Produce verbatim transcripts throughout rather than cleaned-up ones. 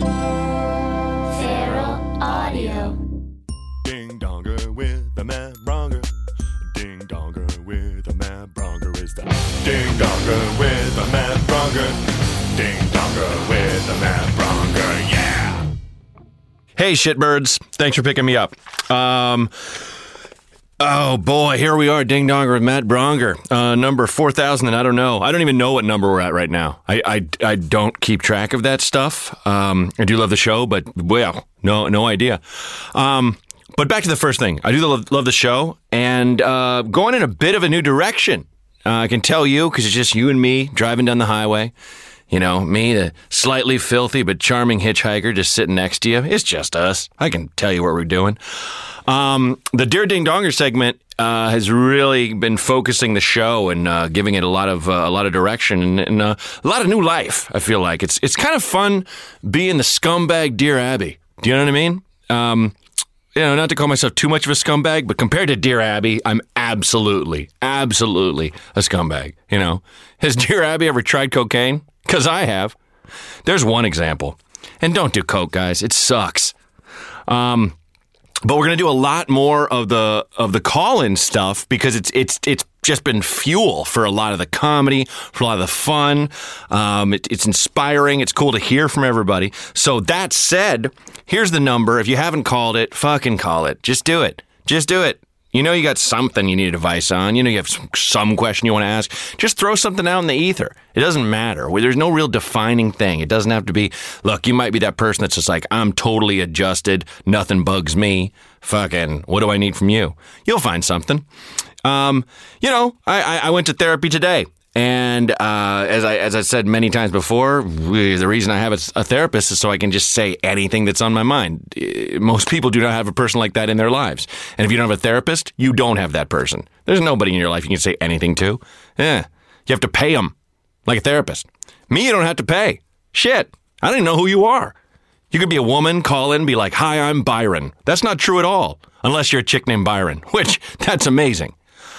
Feral Audio. Ding donger with the Matt Bronger. Ding donger with the Matt Bronger is the Ding donger with the Matt Bronger. Ding donger with the Matt Bronger. Yeah. Hey, shitbirds. Thanks for picking me up. Um, oh, boy. Here we are. Ding Donger with Matt Bronger. Uh, number four thousand, and I don't know. I don't even know what number we're at right now. I, I, I don't keep track of that stuff. Um, I do love the show, but, well, no no idea. Um, but back to the first thing. I do love, love the show, and uh, going in a bit of a new direction. Uh, I can tell you, because it's just you and me driving down the highway. You know, me, the slightly filthy but charming hitchhiker just sitting next to you. It's just us. I can tell you what we're doing. Um, the Dear Ding Donger segment uh, has really been focusing the show and uh, giving it a lot of uh, a lot of direction and, and uh, a lot of new life. I feel like it's it's kind of fun being the scumbag Dear Abby. Do you know what I mean? Um, you know, not to call myself too much of a scumbag, but compared to Dear Abby, I'm absolutely, absolutely a scumbag. You know, has Dear Abby ever tried cocaine? Because I have. There's one example. And don't do coke, guys. It sucks. Um, but we're going to do a lot more of the of the call-in stuff because it's it's it's just been fuel for a lot of the comedy, for a lot of the fun. Um, it, it's inspiring. It's cool to hear from everybody. So that said, here's the number. If you haven't called it, fucking call it. Just do it. Just do it. You know you got something you need advice on. You know you have some, some question you want to ask. Just throw something out in the ether. It doesn't matter. There's no real defining thing. It doesn't have to be, look, you might be that person that's just like, I'm totally adjusted. Nothing bugs me. Fucking, what do I need from you? You'll find something. Um, you know, I, I went to therapy today. And uh, as I as I said many times before, the reason I have a, a therapist is so I can just say anything that's on my mind. Most people do not have a person like that in their lives. And if you don't have a therapist, you don't have that person. There's nobody in your life you can say anything to. Yeah, you have to pay them like a therapist. Me, you don't have to pay. Shit, I don't even know who you are. You could be a woman, call in, be like, hi, I'm Byron. That's not true at all, unless you're a chick named Byron, which that's amazing.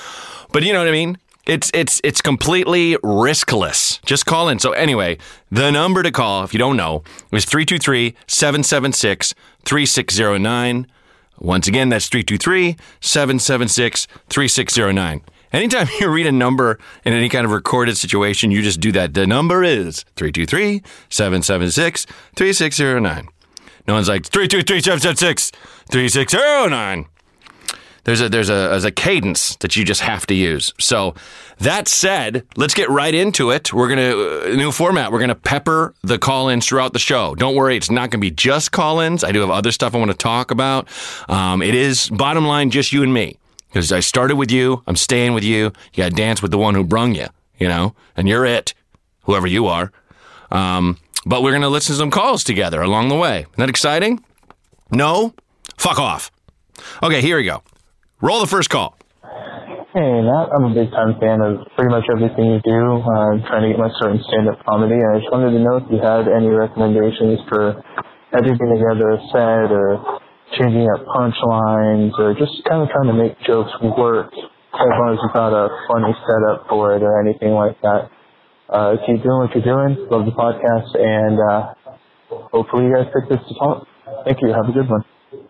But you know what I mean? It's it's it's completely riskless. Just call in. So anyway, the number to call, if you don't know, is three two three, seven seven six, three six zero nine. Once again, that's three two three, seven seven six, three six zero nine. Anytime you read a number in any kind of recorded situation, you just do that. The number is three two three, seven seven six, three six zero nine. No one's like, three two three, seven seven six, three six zero nine. There's a there's a there's a cadence that you just have to use. So that said, let's get right into it. We're gonna uh, new format. We're gonna pepper the call-ins throughout the show. Don't worry, it's not gonna be just call-ins. I do have other stuff I want to talk about. Um, it is bottom line just you and me because I started with you. I'm staying with you. You gotta dance with the one who brung you. You know, and you're it, whoever you are. Um, but we're gonna listen to some calls together along the way. Isn't that exciting? No? Fuck off. Okay, here we go. Roll the first call. Hey, Matt. I'm a big-time fan of pretty much everything you do. Uh, I'm trying to get my start in stand-up comedy, and I just wanted to know if you had any recommendations for editing together a set or changing up punchlines or just kind of trying to make jokes work as long as you got a funny setup for it or anything like that. Uh, keep doing what you're doing. Love the podcast, and uh, hopefully you guys pick this to talk. Thank you. Have a good one.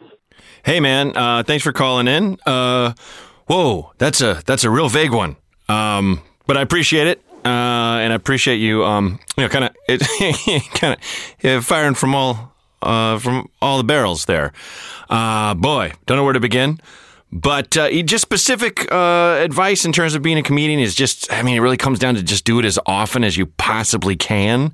Hey man, uh, thanks for calling in. Uh, whoa, that's a that's a real vague one. Um, but I appreciate it, uh, and I appreciate you. Um, you know, kind of it, kind of yeah, firing from all uh, from all the barrels there. Uh, boy, don't know where to begin. But uh, just specific uh, advice in terms of being a comedian is just, I mean, it really comes down to just do it as often as you possibly can,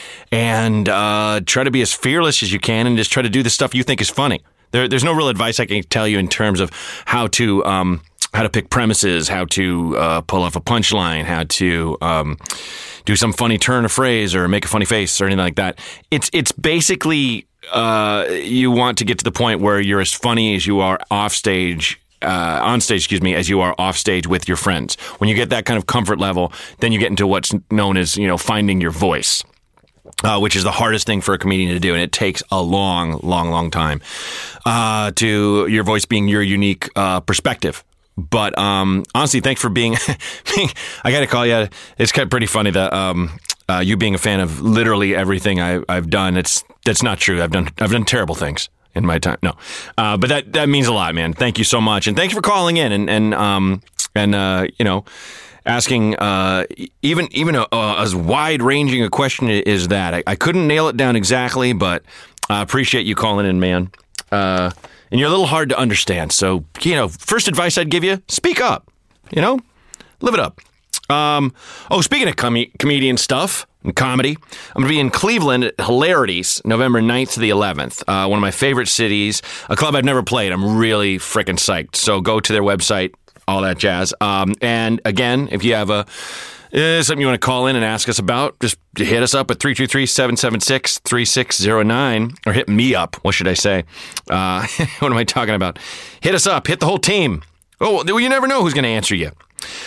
and uh, try to be as fearless as you can, and just try to do the stuff you think is funny. There, there's no real advice I can tell you in terms of how to um, how to pick premises, how to uh, pull off a punchline, how to um, do some funny turn of phrase or make a funny face or anything like that. It's it's basically uh, you want to get to the point where you're as funny as you are off stage, uh, on stage, excuse me, as you are off stage with your friends. When you get that kind of comfort level, then you get into what's known as, you know, finding your voice. Uh, which is the hardest thing for a comedian to do, and it takes a long, long, long time uh, to your voice being your unique uh, perspective. But um, honestly, thanks for being. being I got to call you. It's kind of pretty funny that um, uh, you being a fan of literally everything I, I've done. It's that's not true. I've done I've done terrible things in my time. No, uh, but that that means a lot, man. Thank you so much, and thanks for calling in and and um and uh, you know. Asking uh, even even a, a, as wide ranging a question as that. I, I couldn't nail it down exactly, but I appreciate you calling in, man. Uh, and you're a little hard to understand. So, you know, first advice I'd give you, speak up. You know, live it up. Um, oh, speaking of com- comedian stuff and comedy, I'm going to be in Cleveland at Hilarities November ninth to the eleventh. Uh, one of my favorite cities, a club I've never played. I'm really freaking psyched. So go to their website. All that jazz. Um, and again, if you have a uh, something you want to call in and ask us about, just hit us up at three two three, seven seven six, three six zero nine, or hit me up. What should I say? Uh, what am I talking about? Hit us up. Hit the whole team. Oh, well, you never know who's going to answer you.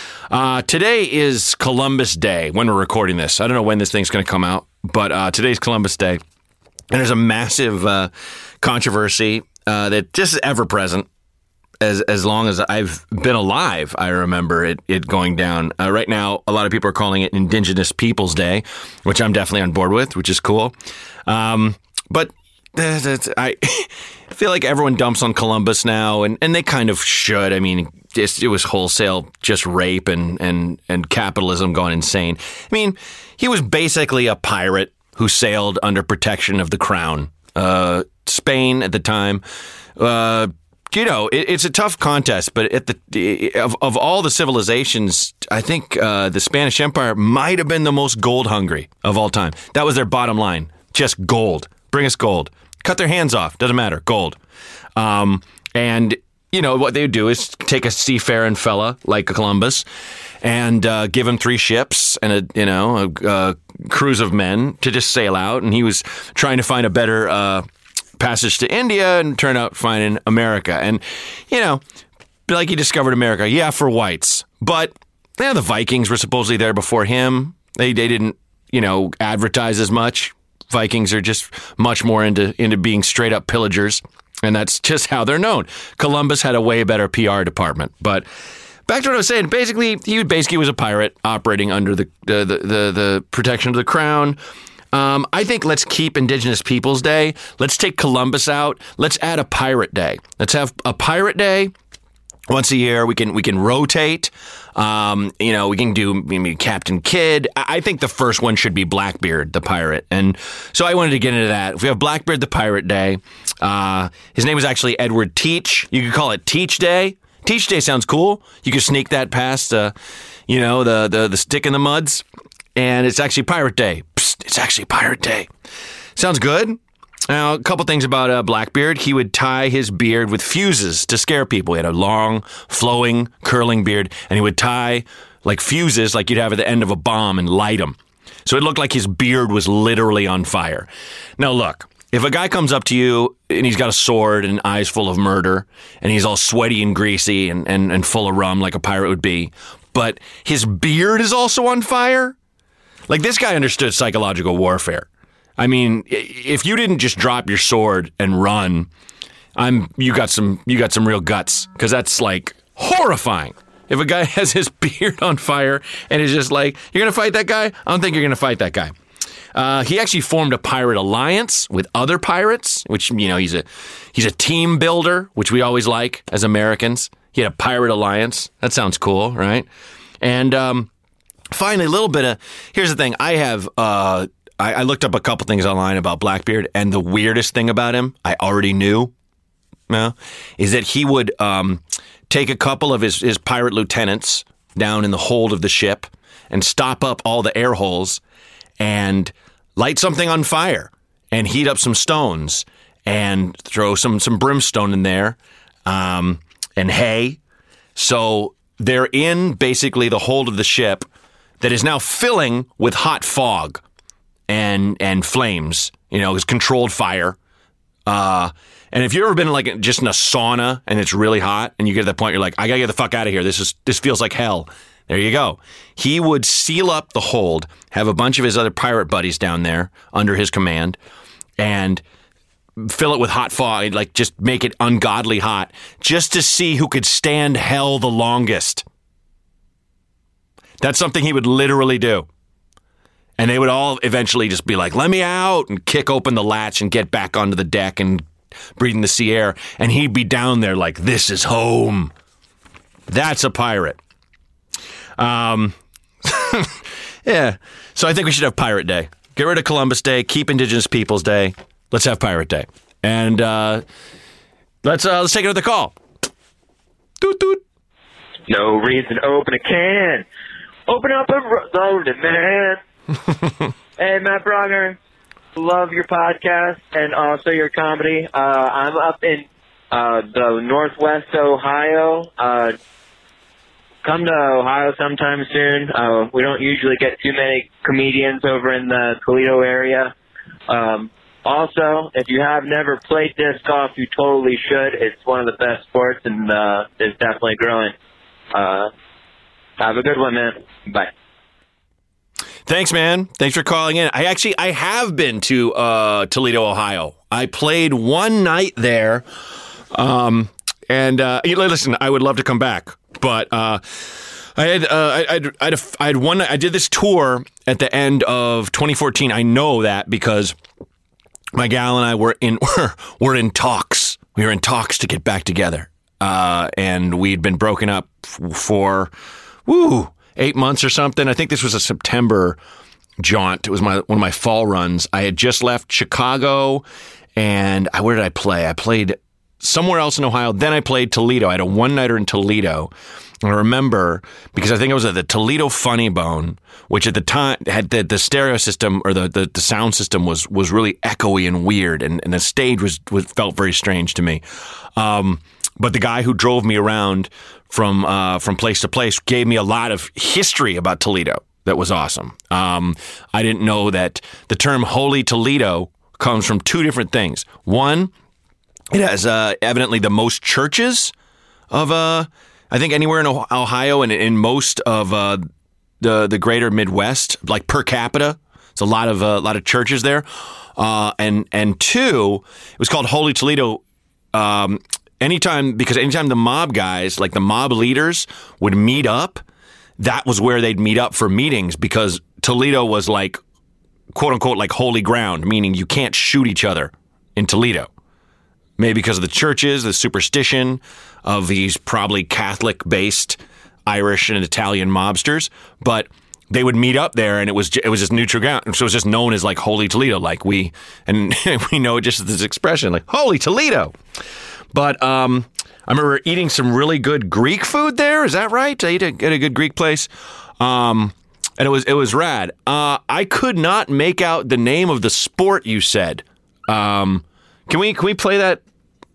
Uh, today is Columbus Day when we're recording this. I don't know when this thing's going to come out, but uh, today's Columbus Day. And there's a massive uh, controversy uh, that just is ever present. As as long as I've been alive, I remember it, it going down. Uh, right now, a lot of people are calling it Indigenous Peoples Day, which I'm definitely on board with, which is cool. Um, but uh, I feel like everyone dumps on Columbus now, and, and they kind of should. I mean, just, it was wholesale just rape and, and, and capitalism going insane. I mean, he was basically a pirate who sailed under protection of the crown. Uh, Spain at the time... Uh, You know, it, it's a tough contest, but at the of, of all the civilizations, I think uh, the Spanish Empire might have been the most gold hungry of all time. That was their bottom line. Just gold. Bring us gold. Cut their hands off. Doesn't matter. Gold. Um, and, you know, what they would do is take a seafaring fella like Columbus and uh, give him three ships and, a you know, a, a cruise of men to just sail out. And he was trying to find a better... Uh, passage to India and turned out finding America. And, you know, like he discovered America, yeah, for whites. But, you know, the Vikings were supposedly there before him. They they didn't, you know, advertise as much. Vikings are just much more into, into being straight up pillagers. And that's just how they're known. Columbus had a way better P R department. But back to what I was saying, basically, he basically was a pirate operating under the the the, the, the protection of the crown. Um, I think let's keep Indigenous Peoples Day. Let's take Columbus out. Let's add a Pirate Day. Let's have a Pirate Day once a year. We can we can rotate. Um, you know, we can do maybe Captain Kidd. I think the first one should be Blackbeard, the pirate. And so I wanted to get into that. If we have Blackbeard, the Pirate Day, uh, his name was actually Edward Teach. You could call it Teach Day. Teach Day sounds cool. You could sneak that past, uh, you know, the, the the stick in the muds. And it's actually Pirate Day. Psst, it's actually Pirate Day. Sounds good. Now, a couple things about uh, Blackbeard. He would tie his beard with fuses to scare people. He had a long, flowing, curling beard, and he would tie like fuses like you'd have at the end of a bomb and light them. So it looked like his beard was literally on fire. Now, look, if a guy comes up to you and he's got a sword and eyes full of murder, and he's all sweaty and greasy and, and, and full of rum like a pirate would be, but his beard is also on fire... Like, this guy understood psychological warfare. I mean, if you didn't just drop your sword and run, I'm you got some you got some real guts, because that's like horrifying. If a guy has his beard on fire and is just like, you're gonna fight that guy? I don't think you're gonna fight that guy. Uh, he actually formed a pirate alliance with other pirates, which, you know, he's a he's a team builder, which we always like as Americans. He had a pirate alliance. That sounds cool, right? And um, finally, a little bit of, here's the thing. I have, uh, I, I looked up a couple things online about Blackbeard, and the weirdest thing about him, I already knew, you know, is that he would um, take a couple of his, his pirate lieutenants down in the hold of the ship and stop up all the air holes and light something on fire and heat up some stones and throw some, some brimstone in there um, and hay. So they're in basically the hold of the ship that is now filling with hot fog and and flames, you know, it's controlled fire. Uh, and if you've ever been like just in a sauna and it's really hot and you get to the point you're like, I gotta get the fuck out of here. This is this feels like hell. There you go. He would seal up the hold, have a bunch of his other pirate buddies down there under his command, and fill it with hot fog, like just make it ungodly hot, just to see who could stand hell the longest. That's something he would literally do. And they would all eventually just be like, let me out, and kick open the latch and get back onto the deck and breathing the sea air. And he'd be down there like, this is home. That's a pirate. Um, yeah. So I think we should have Pirate Day. Get rid of Columbus Day. Keep Indigenous Peoples Day. Let's have Pirate Day. And uh, let's uh, let's take another call. Doot doot. No reason to open a can. Open up a road, man. Hey, Matt Bronger. Love your podcast and also your comedy. Uh, I'm up in uh, the Northwest Ohio. Uh, come to Ohio sometime soon. Uh, we don't usually get too many comedians over in the Toledo area. Um, also, if you have never played disc golf, you totally should. It's one of the best sports and uh, it's definitely growing. Uh, have a good one, man. Bye. Thanks, man. Thanks for calling in. I actually, I have been to uh, Toledo, Ohio. I played one night there. Um, and uh, listen, I would love to come back, but uh, I had, uh, I, I'd, I'd, I had one. I did this tour at the end of twenty fourteen. I know that because my gal and I were in were, were in talks. We were in talks to get back together, uh, and we'd been broken up f- for woo. eight months or something. I think this was a September jaunt. It was my one of my fall runs. I had just left Chicago, and I, where did I play? I played somewhere else in Ohio. Then I played Toledo. I had a one-nighter in Toledo. And I remember, because I think it was at the Toledo Funny Bone, which at the time had the, the stereo system or the, the, the sound system was was really echoey and weird, and, and the stage was, was felt very strange to me. Um, but the guy who drove me around from uh, from place to place gave me a lot of history about Toledo that was awesome. Um, I didn't know that the term Holy Toledo comes from two different things. One, it has uh, evidently the most churches of, uh, I think, anywhere in Ohio and in most of uh, the the greater Midwest, like per capita. It's a lot of a uh, lot of churches there. Uh, and and two, it was called Holy Toledo. Um, Anytime, because anytime the mob guys, like the mob leaders, would meet up, that was where they'd meet up for meetings, because Toledo was like, quote unquote, like holy ground, meaning you can't shoot each other in Toledo. Maybe because of the churches, the superstition of these probably Catholic-based Irish and Italian mobsters, but they would meet up there, and it was it was just neutral ground. So it was just known as like Holy Toledo, like we, and we know it just as this expression, like Holy Toledo. But um, I remember eating some really good Greek food there. Is that right? I ate a, at a good Greek place, um, and it was it was rad. Uh, I could not make out the name of the sport you said. Um, can we can we play that?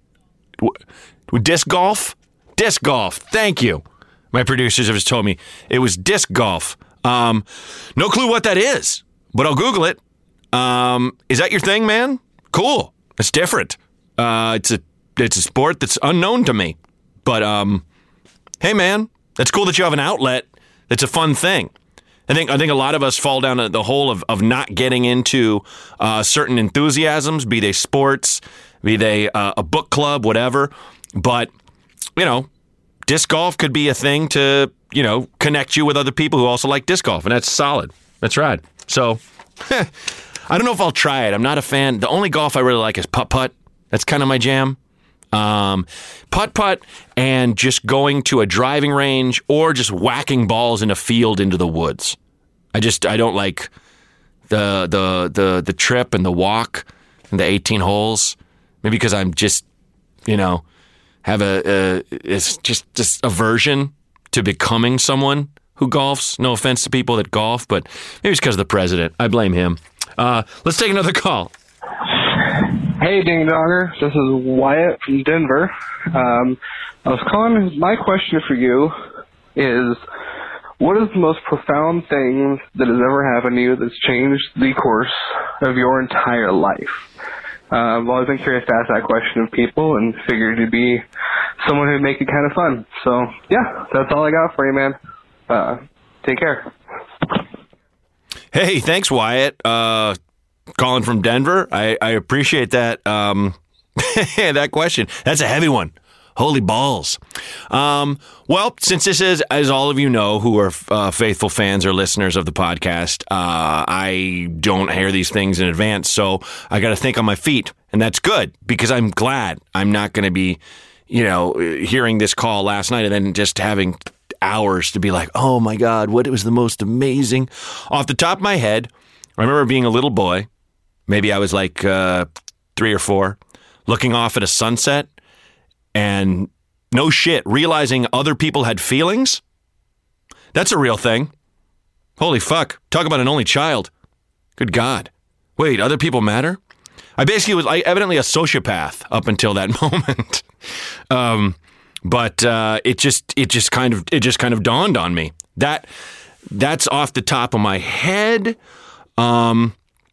Disc golf? Disc golf. Thank you. My producers have just told me it was disc golf. Um, no clue what that is, but I'll Google it. Um, is that your thing, man? Cool. It's different. Uh, it's a It's a sport that's unknown to me, but um, hey man, that's cool that you have an outlet. That's a fun thing. I think I think a lot of us fall down the hole of of not getting into uh, certain enthusiasms, be they sports, be they uh, a book club, whatever. But you know, disc golf could be a thing to you know connect you with other people who also like disc golf, and that's solid. That's right. So I don't know if I'll try it. I'm not a fan. The only golf I really like is putt putt. That's kind of my jam. Um, putt-putt and just going to a driving range or just whacking balls in a field into the woods. I just, I don't like the, the, the, the trip and the walk and the eighteen holes. Maybe because I'm just, you know, have a, a it's just, just aversion to becoming someone who golfs. No offense to people that golf, but maybe it's because of the president. I blame him. Uh, let's take another call. Hey, Ding Donger. This is Wyatt from Denver. Um, I was calling. My question for you is, what is the most profound thing that has ever happened to you that's changed the course of your entire life? Uh, I've always been curious to ask that question of people and figured you'd be someone who'd make it kind of fun. So, yeah, that's all I got for you, man. Uh, take care. Hey, thanks, Wyatt. Uh, calling from Denver. I, I appreciate that um, that question. That's a heavy one. Holy balls. Um, well, since this is, as all of you know who are uh, faithful fans or listeners of the podcast, uh, I don't hear these things in advance, so I got to think on my feet, and that's good because I'm glad I'm not going to be, you know, hearing this call last night and then just having hours to be like, oh my God, what was the most amazing. Off the top of my head, I remember being a little boy, maybe I was like uh, three or four, looking off at a sunset and no shit, realizing other people had feelings. That's a real thing. Holy fuck. Talk about an only child. Good God. Wait, other people matter? I basically was I, evidently a sociopath up until that moment. um, but uh, it just it just kind of it just kind of dawned on me. That that's off the top of my head. Um,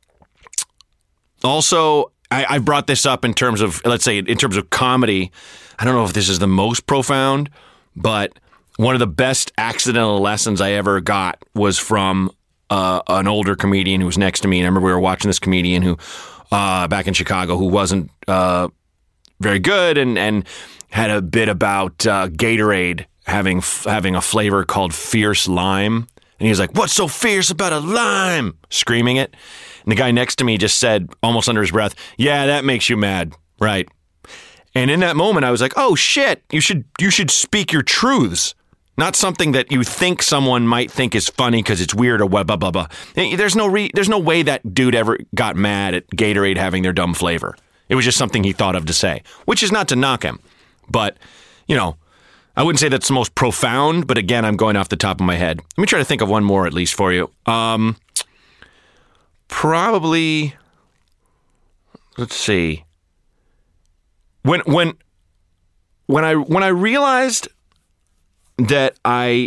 also, I, I brought this up in terms of, let's say, in terms of comedy. I don't know if this is the most profound, but one of the best accidental lessons I ever got was from uh, an older comedian who was next to me. And I remember we were watching this comedian who, uh, back in Chicago, who wasn't uh, very good and, and had a bit about uh, Gatorade having having a flavor called Fierce Lime. And he was like, "What's so fierce about a lime?" Screaming it. And the guy next to me just said, almost under his breath, "Yeah, that makes you mad, right?" And in that moment, I was like, "Oh shit! You should you should speak your truths, not something that you think someone might think is funny because it's weird or blah blah blah blah." There's no re- there's no way that dude ever got mad at Gatorade having their dumb flavor. It was just something he thought of to say, which is not to knock him, but you know, I wouldn't say that's the most profound. But again, I'm going off the top of my head. Let me try to think of one more at least for you. Um, probably, let's see. When when when I when I realized that I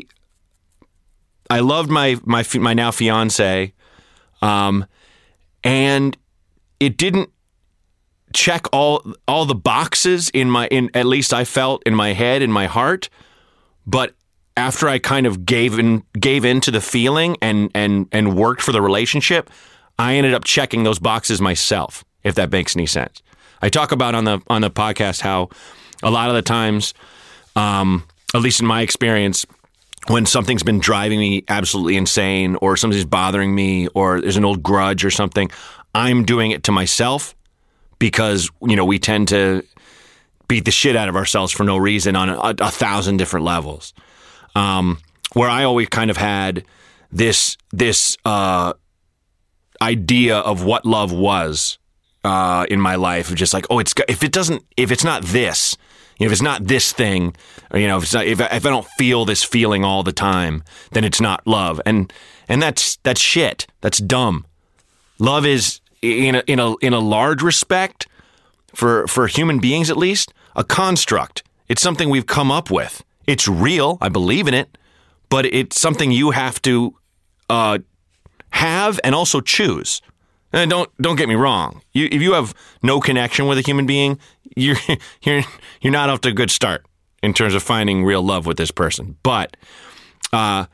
I loved my my my now fiance, um, and it didn't check all all the boxes in my in at least I felt in my head, in my heart, but after I kind of gave in gave in to the feeling and and and worked for the relationship, I ended up checking those boxes myself, if that makes any sense. I talk about on the on the podcast how a lot of the times, um, at least in my experience, when something's been driving me absolutely insane or something's bothering me or there's an old grudge or something, I'm doing it to myself because, you know, we tend to beat the shit out of ourselves for no reason on a, a thousand different levels. Um, where I always kind of had this this uh, idea of what love was. Uh, in my life, of just like, oh, it's if it doesn't, if it's not this, you know, if it's not this thing, or you know, if it's not, if, if I don't feel this feeling all the time, then it's not love, and and that's that's shit. That's dumb. Love is in a in a in a large respect, for for human beings at least, a construct. It's something we've come up with. It's real. I believe in it, but it's something you have to uh, have and also choose. And don't don't get me wrong. You, if you have no connection with a human being, you're you're you're not off to a good start in terms of finding real love with this person. But uh,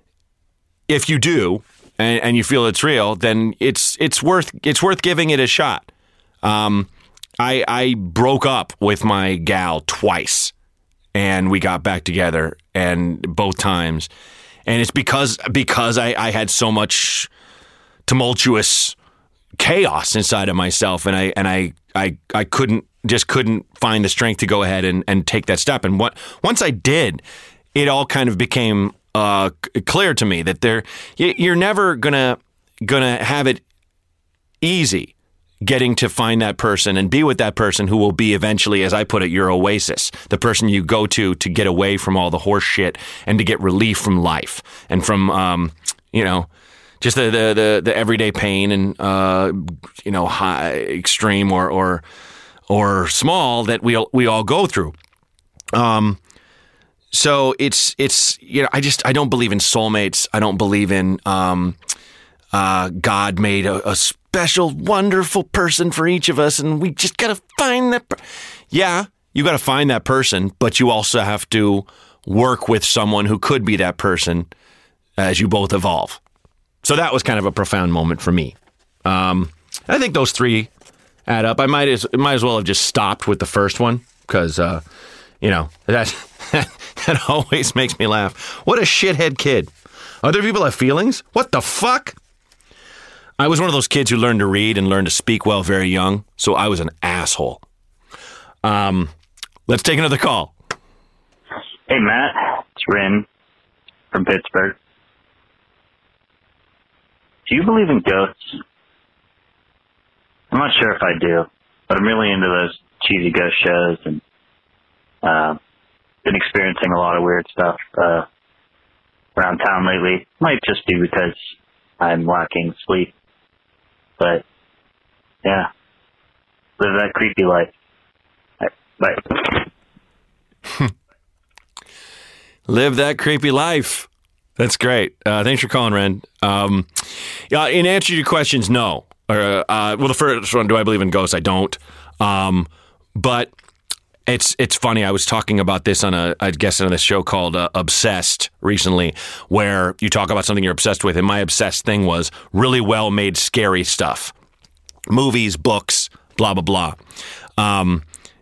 if you do and, and you feel it's real, then it's it's worth it's worth giving it a shot. Um, I I broke up with my gal twice, and we got back together, and both times, and it's because because I, I had so much tumultuous chaos inside of myself, and I and I I I couldn't just couldn't find the strength to go ahead and, and take that step. And what once I did, it all kind of became uh, clear to me that there you're never gonna gonna have it easy getting to find that person and be with that person who will be eventually, as I put it, your oasis, the person you go to to get away from all the horse shit and to get relief from life and from um, you know. Just the, the, the, the everyday pain and, uh, you know, high, extreme or, or, or small that we all, we all go through. Um, so it's, it's, you know, I just, I don't believe in soulmates. I don't believe in, um, uh, God made a, a special, wonderful person for each of us. And we just got to find that. Per- yeah, you got to find that person, but you also have to work with someone who could be that person as you both evolve. So that was kind of a profound moment for me. Um, I think those three add up. I might as might as well have just stopped with the first one because, uh, You know, that, that always makes me laugh. What a shithead kid. Other people have feelings? What the fuck? I was one of those kids who learned to read and learned to speak well very young, so I was an asshole. Um, let's take another call. Hey, Matt. It's Rin from Pittsburgh. Do you believe in ghosts? I'm not sure if I do, but I'm really into those cheesy ghost shows and uh, been experiencing a lot of weird stuff uh, around town lately. Might just be because I'm lacking sleep. But, yeah, live that creepy life. Bye. Live that creepy life. That's great. Uh, thanks for calling, Ren. Um, yeah, in answer to your questions, no. Or, uh, well, the first one, do I believe in ghosts? I don't. Um, but it's it's funny. I was talking about this on a, I guess, on a show called uh, Obsessed recently, where you talk about something you're obsessed with. And my obsessed thing was really well-made, scary stuff. Movies, books, blah, blah, blah. Um,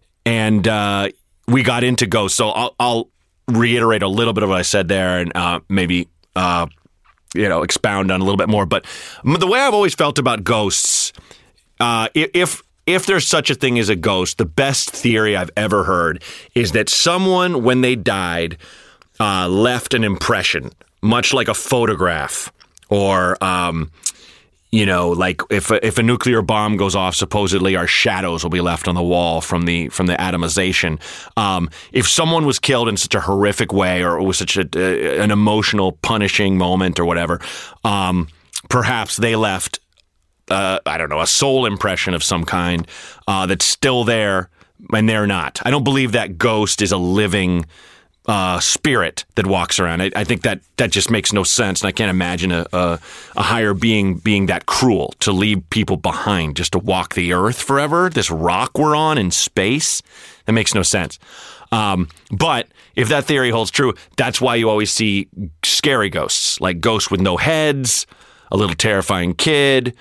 and uh, we got into ghosts. So I'll, I'll reiterate a little bit of what I said there and uh, maybe, uh, you know, expound on a little bit more. But the way I've always felt about ghosts, uh, if if there's such a thing as a ghost, the best theory I've ever heard is that someone, when they died, uh, left an impression, much like a photograph or, um, you know, like if a, if a nuclear bomb goes off, supposedly our shadows will be left on the wall from the from the atomization. Um, if someone was killed in such a horrific way, or it was such a, uh, an emotional, punishing moment, or whatever, um, perhaps they left, uh, I don't know, a soul impression of some kind uh, that's still there, and they're not. I don't believe that ghost is a living Uh, spirit that walks around. I, I think that that just makes no sense, and I can't imagine a, a a higher being being that cruel to leave people behind just to walk the earth forever. This rock we're on in space, that makes no sense. Um, but if that theory holds true, that's why you always see scary ghosts, like ghosts with no heads, a little terrifying kid,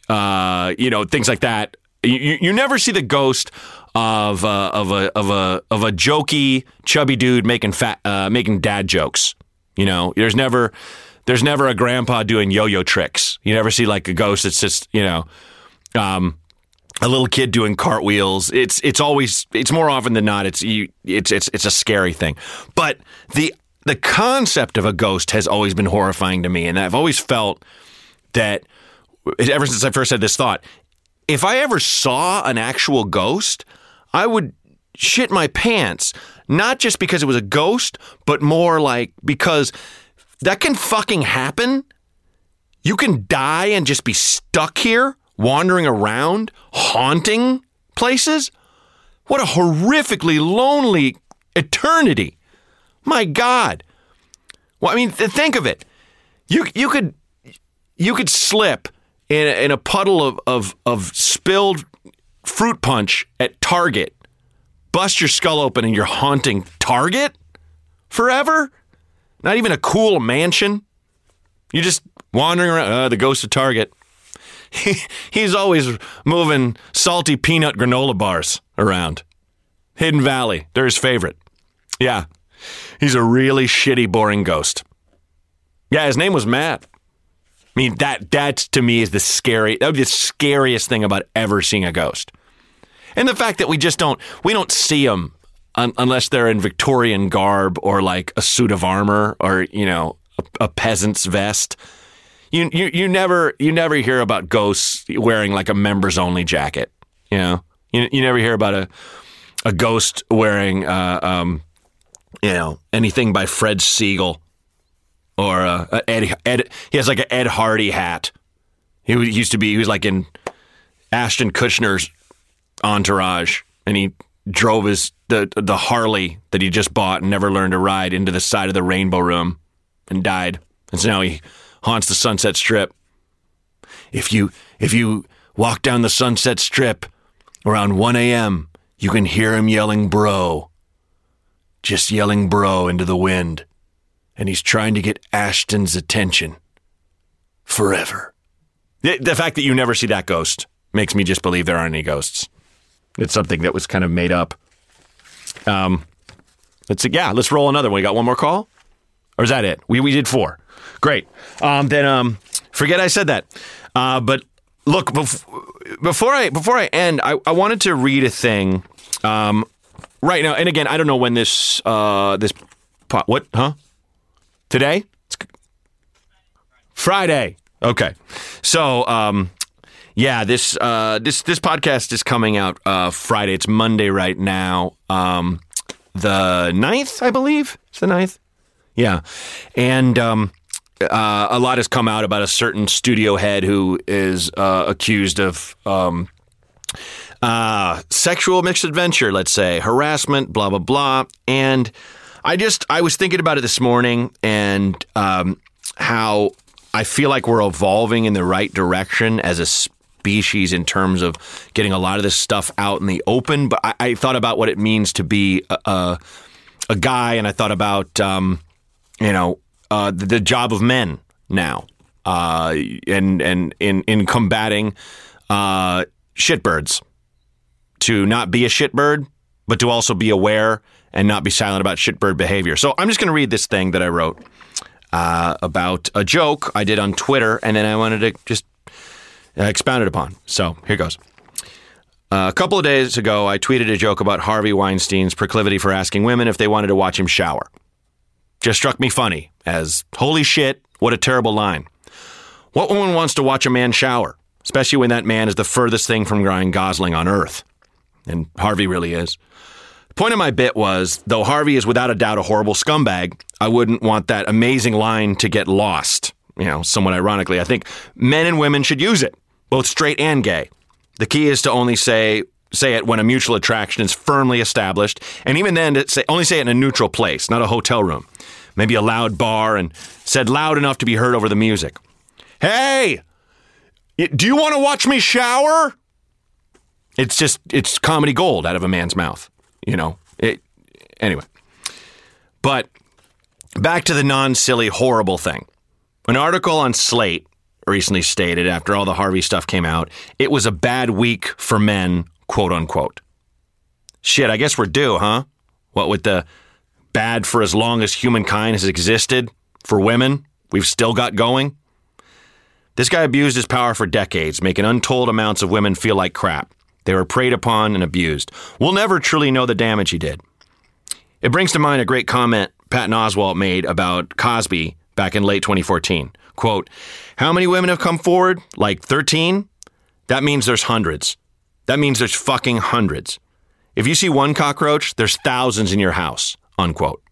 uh, you know, things like that. You, you never see the ghost of uh, of a of a of a jokey chubby dude making fat uh, making dad jokes. You know, there's never there's never a grandpa doing yo-yo tricks. You never see like a ghost that's just, you know, um, a little kid doing cartwheels. It's it's always it's more often than not it's you, it's it's it's a scary thing. But the the concept of a ghost has always been horrifying to me, and I've always felt that ever since I first had this thought, if I ever saw an actual ghost, I would shit my pants, not just because it was a ghost, but more like because that can fucking happen. You can die and just be stuck here, wandering around, haunting places. What a horrifically lonely eternity. My God. Well, I mean, th- think of it. You you could you could slip in a, in a puddle of, of of spilled fruit punch at Target, bust your skull open, and you're haunting Target forever? Not even a cool mansion. You're just wandering around. Uh, the ghost of Target. He, he's always moving salty peanut granola bars around. Hidden Valley, they're his favorite. Yeah, he's a really shitty, boring ghost. Yeah, his name was Matt. I mean, that that to me is the scary, that would be the scariest thing about ever seeing a ghost. And the fact that we just don't, we don't see them un, unless they're in Victorian garb or like a suit of armor or, you know, a, a peasant's vest. You, you you never you never hear about ghosts wearing like a members only jacket. You know, you you never hear about a a ghost wearing uh, um, you know, anything by Fred Siegel or uh, Ed Ed. He has like an Ed Hardy hat. He used to be. He was like in Ashton Kutcher's Entourage, and he drove his the the Harley that he just bought and never learned to ride into the side of the Rainbow Room and died. And so now he haunts the Sunset Strip. If you if you walk down the Sunset Strip around one a.m., you can hear him yelling bro. Just yelling bro into the wind. And he's trying to get Ashton's attention. Forever. The, the fact that you never see that ghost makes me just believe there aren't any ghosts. It's something that was kind of made up. Um, Let's yeah, let's roll another one. We got one more call? Or is that it? We we did four. Great. Um, then um, forget I said that. Uh, but look, bef- before I before I end, I, I wanted to read a thing um, right now. And again, I don't know when this uh, this po- what huh today it's Friday. Okay, so um, yeah, this uh, this this podcast is coming out uh, Friday. It's Monday right now, um, the ninth, I believe. It's the ninth. Yeah, and um, uh, a lot has come out about a certain studio head who is uh, accused of um, uh, sexual misadventure, let's say, harassment, blah, blah, blah. And I just, I was thinking about it this morning and um, how I feel like we're evolving in the right direction as a species in terms of getting a lot of this stuff out in the open. But I, I thought about what it means to be a, a, a guy, and I thought about... Um, You know, uh, the, the job of men now, uh, and and in in combating uh, shitbirds, to not be a shitbird, but to also be aware and not be silent about shitbird behavior. So I'm just going to read this thing that I wrote uh, about a joke I did on Twitter, and then I wanted to just uh, expound it upon. So here goes. Uh, a couple of days ago, I tweeted a joke about Harvey Weinstein's proclivity for asking women if they wanted to watch him shower. Just struck me funny as, holy shit, what a terrible line. What woman wants to watch a man shower, especially when that man is the furthest thing from Ryan Gosling on earth? And Harvey really is. The point of my bit was, though Harvey is without a doubt a horrible scumbag, I wouldn't want that amazing line to get lost. You know, somewhat ironically, I think men and women should use it, both straight and gay. The key is to only say say it when a mutual attraction is firmly established, and even then, to say, only say it in a neutral place, not a hotel room. Maybe a loud bar, and said loud enough to be heard over the music. Hey, do you want to watch me shower? It's just, it's comedy gold out of a man's mouth, you know. It, anyway. But back to the non-silly, horrible thing. An article on Slate recently stated, after all the Harvey stuff came out, it was a bad week for men, quote unquote. Shit, I guess we're due, huh? What with the bad for as long as humankind has existed for women we've still got going? This guy abused his power for decades, making untold amounts of women feel like crap. They were preyed upon and abused. We'll never truly know the damage he did. It brings to mind a great comment Patton Oswalt made about Cosby back in late twenty fourteen. Quote, how many women have come forward? Like thirteen? That means there's hundreds. That means there's fucking hundreds. If you see one cockroach, there's thousands in your house. Unquote.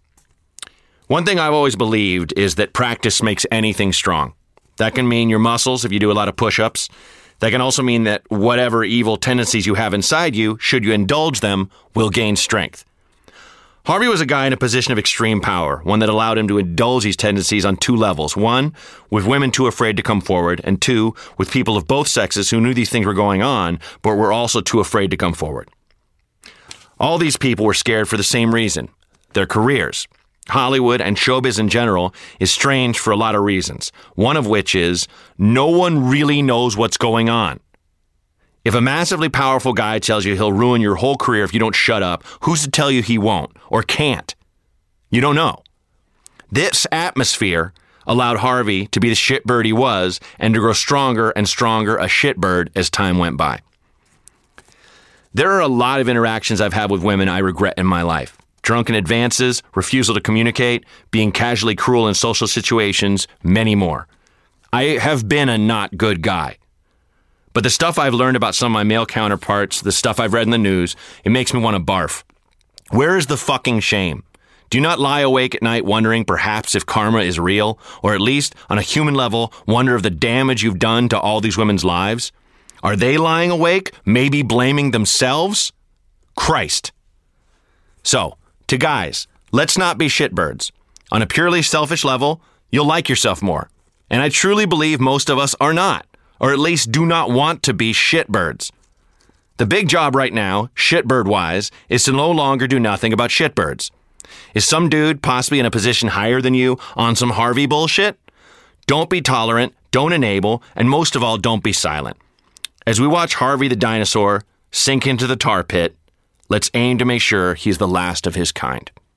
One thing I've always believed is that practice makes anything strong. That can mean your muscles if you do a lot of push-ups. That can also mean that whatever evil tendencies you have inside you, should you indulge them, will gain strength. Harvey was a guy in a position of extreme power, one that allowed him to indulge these tendencies on two levels. One, with women too afraid to come forward, and two, with people of both sexes who knew these things were going on, but were also too afraid to come forward. All these people were scared for the same reason. Their careers. Hollywood and showbiz in general is strange for a lot of reasons. One of which is no one really knows what's going on. If a massively powerful guy tells you he'll ruin your whole career if you don't shut up, who's to tell you he won't or can't? You don't know. This atmosphere allowed Harvey to be the shitbird he was and to grow stronger and stronger a shitbird as time went by. There are a lot of interactions I've had with women I regret in my life. Drunken advances, refusal to communicate, being casually cruel in social situations, many more. I have been a not good guy. But the stuff I've learned about some of my male counterparts, the stuff I've read in the news, it makes me want to barf. Where is the fucking shame? Do you not lie awake at night wondering perhaps if karma is real, or at least, on a human level, wonder of the damage you've done to all these women's lives? Are they lying awake, maybe blaming themselves? Christ. So, to guys, let's not be shitbirds. On a purely selfish level, you'll like yourself more. And I truly believe most of us are not, or at least do not want to be shitbirds. The big job right now, shitbird-wise, is to no longer do nothing about shitbirds. Is some dude possibly in a position higher than you on some Harvey bullshit? Don't be tolerant, don't enable, and most of all, don't be silent. As we watch Harvey the dinosaur sink into the tar pit, let's aim to make sure he's the last of his kind.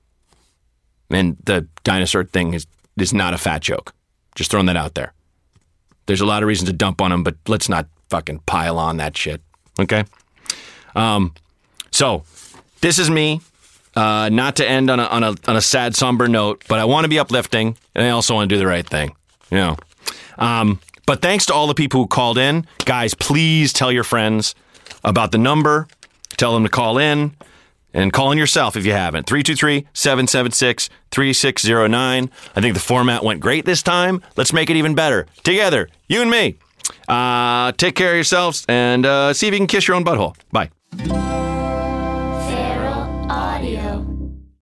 And the dinosaur thing is, is not a fat joke. Just throwing that out there. There's a lot of reasons to dump on them, but let's not fucking pile on that shit. Okay? Um, so, this is me. Uh, not to end on a, on a on a sad, somber note, but I want to be uplifting, and I also want to do the right thing. You know. Um, but thanks to all the people who called in. Guys, please tell your friends about the number. Tell them to call in. And call in yourself if you haven't. three two three, seven seven six, three six zero nine. I think the format went great this time. Let's make it even better. Together, you and me. Uh, take care of yourselves and uh, see if you can kiss your own butthole. Bye.